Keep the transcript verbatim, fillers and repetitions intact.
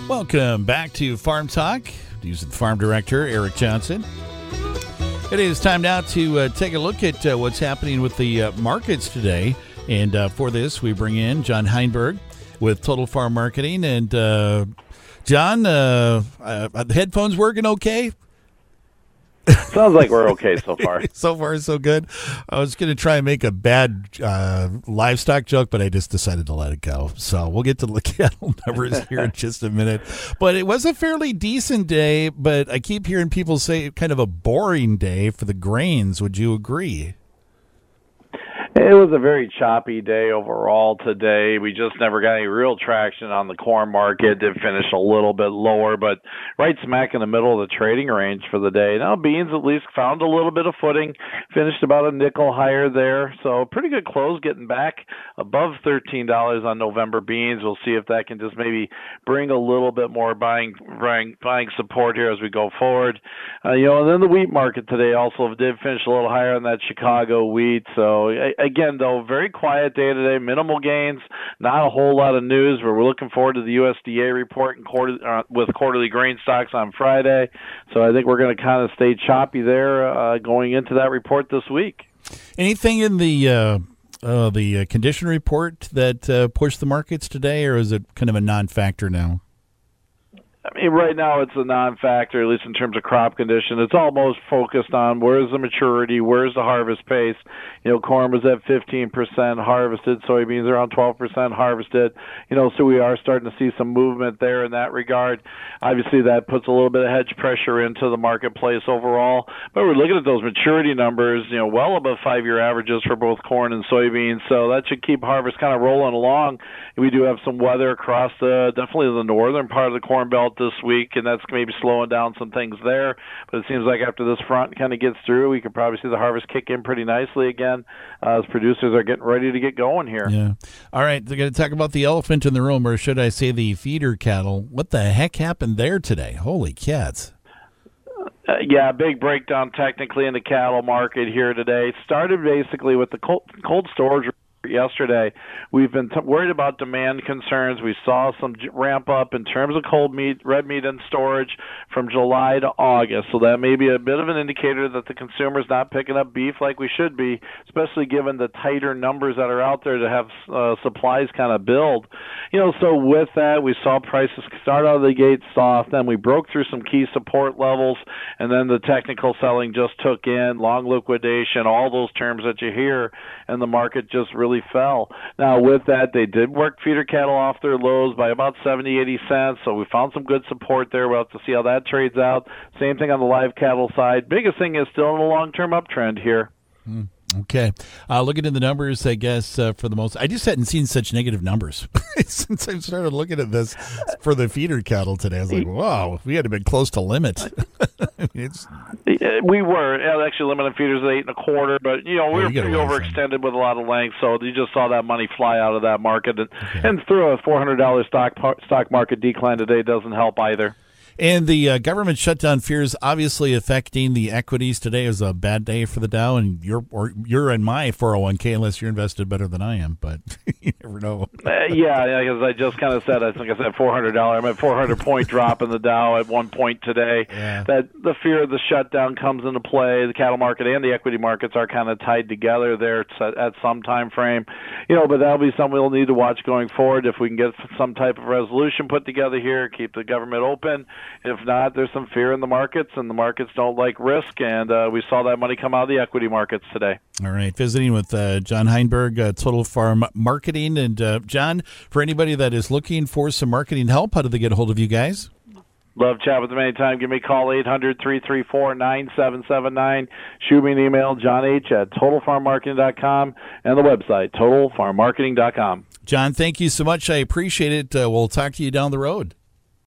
Welcome back to Farm Talk using Farm Director Eric Johnson. It is time now to uh, take a look at uh, what's happening with the uh, markets today. And uh, for this, we bring in John Heinberg with Total Farm Marketing. And uh, John, uh, uh, the headphones working okay? Sounds like we're okay so far. So far, so good. I was going to try and make a bad uh, livestock joke, but I just decided to let it go. So we'll get to the cattle numbers here in just a minute. But it was a fairly decent day, but I keep hearing people say kind of a boring day for the grains. Would you agree? It was a very choppy day overall today. We just never got any real traction on the corn market. It finished a little bit lower, but right smack in the middle of the trading range for the day. Now, beans at least found a little bit of footing, finished about a nickel higher there. So pretty good close, getting back above thirteen dollars on November beans. We'll see if that can just maybe bring a little bit more buying buying, buying support here as we go forward. Uh, you know, and then the wheat market today also did finish a little higher on that Chicago wheat. So again, though, very quiet day today, minimal gains, not a whole lot of news, but we're looking forward to the U S D A report and quarter, uh, with quarterly grain stocks on Friday. So I think we're going to kind of stay choppy there uh, going into that report this week. Anything in the uh, uh, the uh, condition report that uh, pushed the markets today, or is it kind of a non-factor now? I mean, right now it's a non-factor, at least in terms of crop condition. It's almost focused on where's the maturity, where's the harvest pace. You know, corn was at fifteen percent harvested, soybeans around twelve percent harvested. You know, so we are starting to see some movement there in that regard. Obviously, that puts a little bit of hedge pressure into the marketplace overall. But we're looking at those maturity numbers, you know, well above five-year averages for both corn and soybeans. So that should keep harvest kind of rolling along. We do have some weather across the, definitely the northern part of the Corn Belt this week, and that's maybe slowing down some things there. But it seems like after this front kind of gets through, we could probably see the harvest kick in pretty nicely again uh, as producers are getting ready to get going here. Yeah. All right, they're going to talk about the elephant in the room, or should I say the feeder cattle. What the heck happened there today? Holy cats. Uh, yeah, big breakdown technically in the cattle market here today. Started basically with the cold, cold storage yesterday. We've been t- worried about demand concerns. We saw some j- ramp up in terms of cold meat, red meat in storage from July to August. So that may be a bit of an indicator that the consumer's not picking up beef like we should be, especially given the tighter numbers that are out there to have uh, supplies kind of build. You know, so with that, we saw prices start out of the gate soft. Then we broke through some key support levels, and then the technical selling just took in, long liquidation, all those terms that you hear, and the market just really fell. Now, with that, they did work feeder cattle off their lows by about seventy, eighty cents, so we found some good support there. We'll have to see how that trades out. Same thing on the live cattle side. Biggest thing is still in a long-term uptrend here. Hmm. Okay. Uh, looking at the numbers, I guess, uh, for the most, I just hadn't seen such negative numbers since I started looking at this for the feeder cattle today. I was like, wow, we had to been close to limit. it's, we were. Yeah, actually, limit on feeders at eight and a quarter, but, you know, we were pretty overextended with a lot of length, so you just saw that money fly out of that market. And, okay. and through a four hundred dollars stock, stock market decline today doesn't help either. And the uh, government shutdown fears obviously affecting the equities today. Is a bad day for the Dow, and you're or you're in my four oh one k unless you're invested better than I am. But you never know. uh, yeah, because I just kind of said, I think I said four hundred dollars. I'm at four hundred point drop in the Dow at one point today. Yeah. That the fear of the shutdown comes into play. The cattle market and the equity markets are kind of tied together there at some time frame. You know, but that'll be something we'll need to watch going forward if we can get some type of resolution put together here, keep the government open. If not, there's some fear in the markets, and the markets don't like risk, and uh, we saw that money come out of the equity markets today. All right, visiting with uh, John Heinberg, uh, Total Farm Marketing. And, uh, John, for anybody that is looking for some marketing help, how do they get a hold of you guys? Love chat with them anytime. Give me a call, eight hundred, three three four, nine seven seven nine. Shoot me an email, john h at total farm marketing dot com, and the website, total farm marketing dot com. John, thank you so much. I appreciate it. Uh, we'll talk to you down the road.